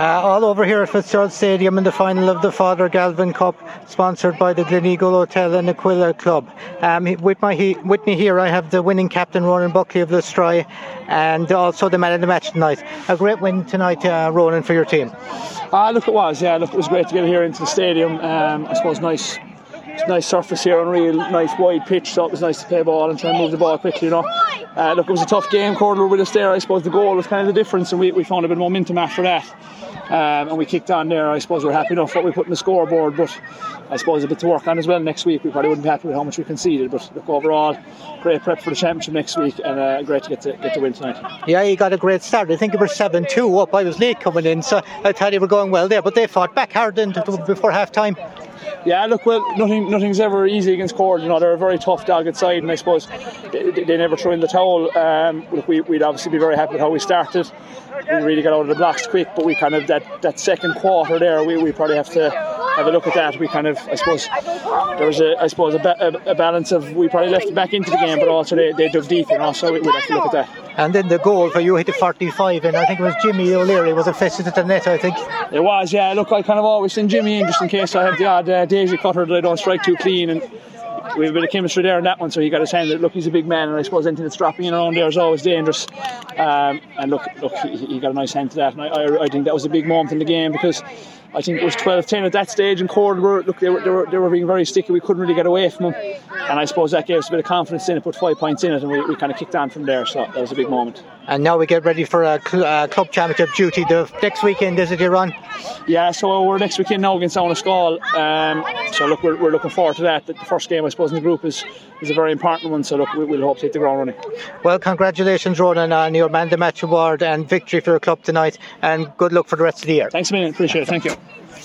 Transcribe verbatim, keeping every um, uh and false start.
all over here at Fitzgerald Stadium in the final of the Father Galvin Cup, sponsored by the Gleneagle Hotel and Aquila Club. Um, with, my, he, with me here I have the winning captain Ronan Buckley of Lustry, and also the man of the match tonight. A great win tonight, uh, Ronan, for your team. Ah, look, it was, yeah, look, it was great to get here into the stadium. Um, I suppose nice, nice surface here, and real nice wide pitch, so it was nice to play ball and try and move the ball quickly, you know. Uh, look, it was a tough game. Corder were with us there. I suppose the goal was kind of the difference, and we, we found a bit of momentum after that. Um, and we kicked on there. I suppose we're happy enough what we put in the scoreboard, but I suppose a bit to work on as well next week. We probably wouldn't be happy with how much we conceded, but look, overall, great prep for the championship next week, and uh, great to get to get to win tonight. Yeah, you got a great start. I think you were seven two up. I was late coming in, so I thought you were going well there, but they fought back hard into before half time. Yeah, look, well, nothing, nothing's ever easy against Cork. You know, they're a very tough, dogged side, and I suppose they, they never throw in the towel. Um, look, we, we'd obviously be very happy with how we started. We really got out of the blocks quick, but we kind of that, that second quarter there, we, we probably have to have a look at that. We kind of, I suppose, there was a, I suppose, a, ba- a, a balance of we probably left it back into the game, but also they, they dug deep, you know, so we, we'd have to look at that. And then the goal for you hit a forty-five, and I think it was Jimmy O'Leary was affected at the net, I think. It was, yeah. Look, I kind of always send Jimmy in just in case I have the odd uh, daisy cutter that I don't strike too clean, and we have a bit of chemistry there in that one, so he got his hand. Look, he's a big man, and I suppose anything that's dropping in around there is always dangerous. Um, and look, look, he, he got a nice hand to that, and I, I, I think that was a big moment in the game, because I think it was twelve ten at that stage, and Cork were, look, they were, they were they were being very sticky. We couldn't really get away from them, and I suppose that gave us a bit of confidence in it, put five points in it, and we, we kind of kicked on from there, so that was a big moment. And now we get ready for a cl- uh, club championship duty. The next weekend, is it, you're on? Yeah, so we're next weekend now against Downascall. Um, so look, we're, we're looking forward to that. The first game, I suppose, in the group is, is a very important one. So look, we, we'll hope to hit the ground running. Well, congratulations, Ronan, on your Man of the Match award and victory for your club tonight. And good luck for the rest of the year. Thanks a million. Appreciate it. Thank you.